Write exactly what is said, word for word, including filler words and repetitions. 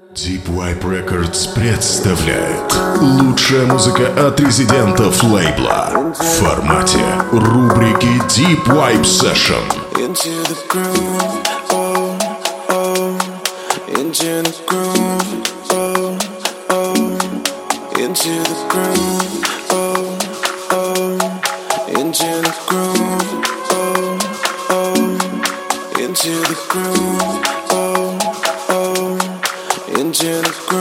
Deep Wipe Records представляет лучшая музыка от резидентов лейбла в формате рубрики Deep Wipe Session. Into the groove, oh, oh, into the groove, oh, oh, into the groove, oh, oh, into the groove, oh, oh, into the groove, oh, oh, into the groove.